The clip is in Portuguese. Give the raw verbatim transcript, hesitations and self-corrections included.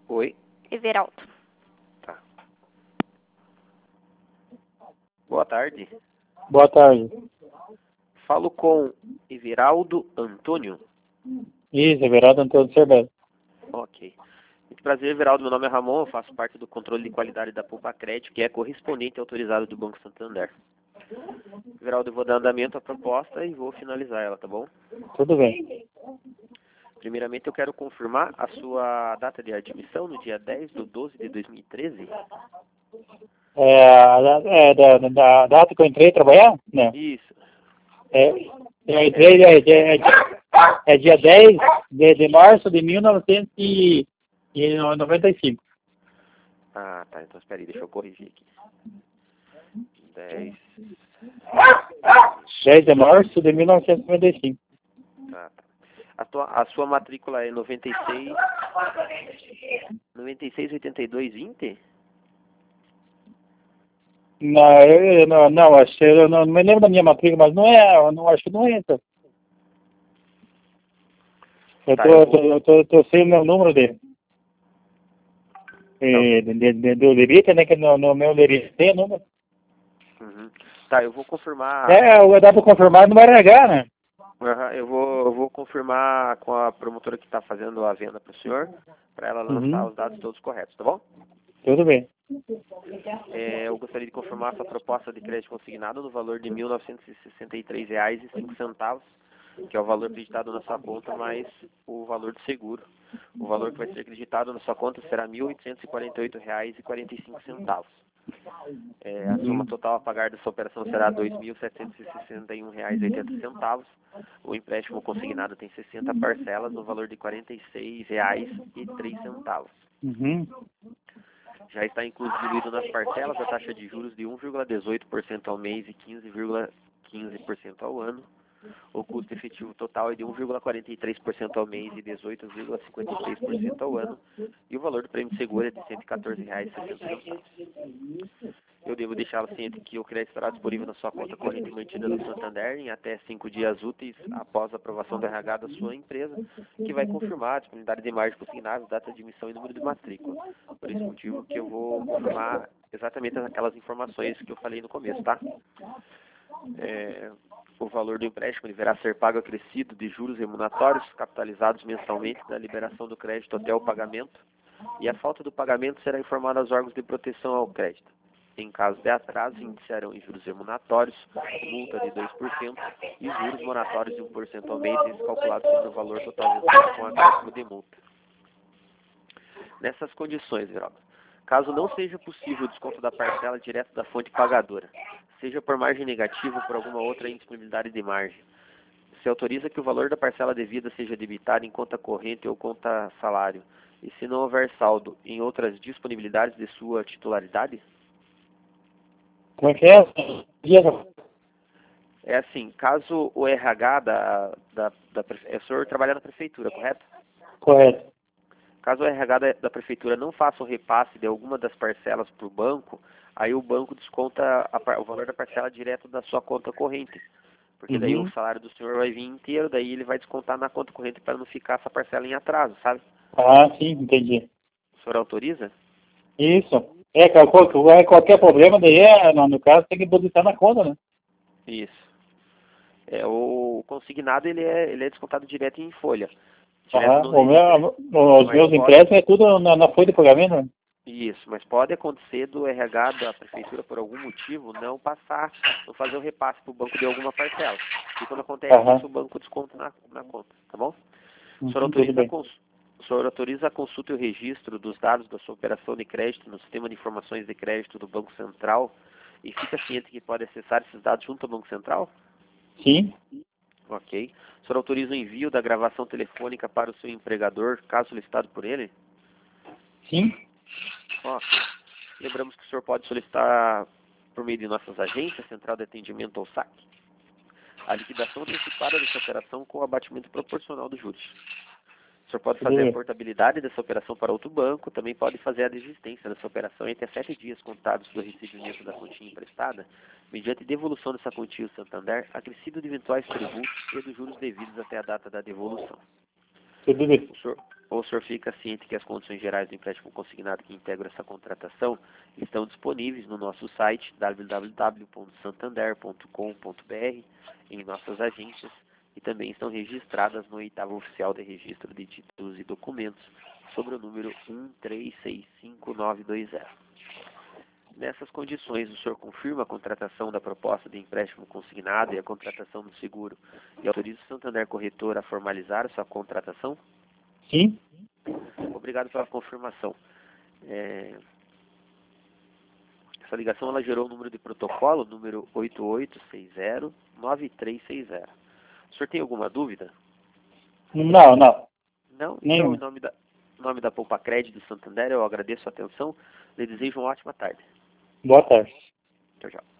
Oi. Everaldo. Tá. Boa tarde. Boa tarde. Falo com Everaldo Antônio. Isso, Everaldo Antônio Cervello. Ok. Muito prazer, Everaldo. Meu nome é Ramon, eu faço parte do controle de qualidade da Poupa Crédito, que é correspondente autorizado do Banco Santander. Everaldo, eu vou dar andamento à proposta e vou finalizar ela, tá bom? Tudo bem. Primeiramente, eu quero confirmar a sua data de admissão no dia dez de doze de dois mil e treze. É, a da- é da, da data que eu entrei trabalhar? Não. Isso. É, eu entrei, é, é, é, é dia dez de, de março de mil novecentos e noventa e cinco. Ah, tá. Então, espera aí, deixa eu corrigir aqui. dez. dez de março de mil novecentos e noventa e cinco. Tá, tá. A, tua, a sua matrícula é noventa e seis... noventa e seis, oitenta e dois, vinte? Não, eu, eu não, não, acho, eu não, não me lembro da minha matrícula, mas não é, eu não acho que não entra. Eu Tá, tô, eu eu vou... tô, eu tô, eu tô sem o meu número de, eh, de, de, de, do Lerita, né, que no, no meu Lerita tem o número. Uhum. Tá, eu vou confirmar... É, dá pra confirmar no R H, né? Uhum, eu vou, eu vou confirmar com a promotora que está fazendo a venda para o senhor, para ela lançar Uhum. os dados todos corretos, tá bom? Tudo bem. É, eu gostaria de confirmar essa proposta de crédito consignado no valor de mil novecentos e sessenta e três reais e cinco centavos, que é o valor acreditado na sua conta, mais o valor do seguro. O valor que vai ser acreditado na sua conta será mil oitocentos e quarenta e oito reais e quarenta e cinco centavos. É, a soma total a pagar dessa operação será dois mil setecentos e sessenta e um reais e oitenta centavos. O empréstimo consignado tem sessenta parcelas no valor de quarenta e seis reais e três centavos. Uhum. Já está incluído nas parcelas a taxa de juros de um vírgula dezoito por cento ao mês e quinze vírgula quinze por cento ao ano. O custo efetivo total é de um vírgula quarenta e três por cento ao mês e dezoito vírgula cinquenta e seis por cento ao ano. E o valor do prêmio de seguro é de cento e quatorze reais e sessenta centavos. Eu devo deixá-lo ciente que o crédito estará disponível na sua conta corrente mantida no Santander em até cinco dias úteis após a aprovação do R H da sua empresa, que vai confirmar a disponibilidade de margem consignável, data de emissão e número de matrícula. Por esse motivo que eu vou confirmar exatamente aquelas informações que eu falei no começo, tá? É, o valor do empréstimo deverá ser pago acrescido de juros remuneratórios capitalizados mensalmente da liberação do crédito até o pagamento, e a falta do pagamento será informada aos órgãos de proteção ao crédito. Em caso de atraso, iniciarão em juros remuneratórios, multa de dois por cento e juros moratórios de um por cento ao mês, esses calculados sobre o valor total mensal com acréscimo de multa. Nessas condições, Geraldo, caso não seja possível o desconto da parcela direto da fonte pagadora, seja por margem negativa ou por alguma outra indisponibilidade de margem, se autoriza que o valor da parcela devida seja debitado em conta corrente ou conta salário, e se não houver saldo em outras disponibilidades de sua titularidade? Como é que é? É assim, caso o R H da, da, da o senhor trabalha na prefeitura, correto? Correto. Caso o R H da, da prefeitura não faça o repasse de alguma das parcelas para o banco, aí o banco desconta a, o valor da parcela direto da sua conta corrente. Porque daí Uhum. o salário do senhor vai vir inteiro, daí ele vai descontar na conta corrente para não ficar essa parcela em atraso, sabe? Ah, sim, entendi. O senhor autoriza? Isso. É, qual- qual- qualquer problema daí, é, no, no caso, tem que depositar na conta, né? Isso. É, o consignado ele é, ele é descontado direto em folha. Direto Aham. no O registro. meu, os Mas meus pode, empréstimos é tudo na, na folha de pagamento, né? isso, mas pode acontecer do R H da prefeitura, por algum motivo, não passar, não fazer o repasse para o banco de alguma parcela. E quando acontece Aham. isso, o banco desconta na, na conta, tá bom? O Uhum, senhor tudo autoriza a bem. cons- o senhor autoriza a consulta e o registro dos dados da sua operação de crédito no sistema de informações de crédito do Banco Central e fica ciente que pode acessar esses dados junto ao Banco Central? Sim. Ok. O senhor autoriza o envio da gravação telefônica para o seu empregador, caso solicitado por ele? Sim. Ó, lembramos que o senhor pode solicitar por meio de nossas agências, Central de Atendimento ou S A C, a liquidação antecipada dessa operação com o abatimento proporcional dos juros. O senhor pode Tudo fazer a bem. portabilidade dessa operação para outro banco, também pode fazer a desistência dessa operação em até sete dias contados do recebimento da quantia emprestada, mediante devolução dessa quantia ao Santander, acrescido de eventuais tributos e dos juros devidos até a data da devolução. Tudo bem. O senhor, ou o senhor fica ciente que as condições gerais do empréstimo consignado que integram essa contratação estão disponíveis no nosso site w w w ponto santander ponto com ponto b r, em nossas agências, e também estão registradas no oitavo oficial de registro de títulos e documentos, sobre o número um três seis cinco nove dois zero. Nessas condições, o senhor confirma a contratação da proposta de empréstimo consignado e a contratação do seguro e autoriza o Santander Corretor a formalizar a sua contratação? Sim. Obrigado pela confirmação. É... Essa ligação ela gerou o número de protocolo, número oito oito seis zero nove três seis zero. O senhor tem alguma dúvida? Não, não. Não? Nenhum. Então, em nome da, em nome da Poupa Crédito do Santander, eu agradeço a atenção. Lhe desejo uma ótima tarde. Boa tarde. Tchau, tchau.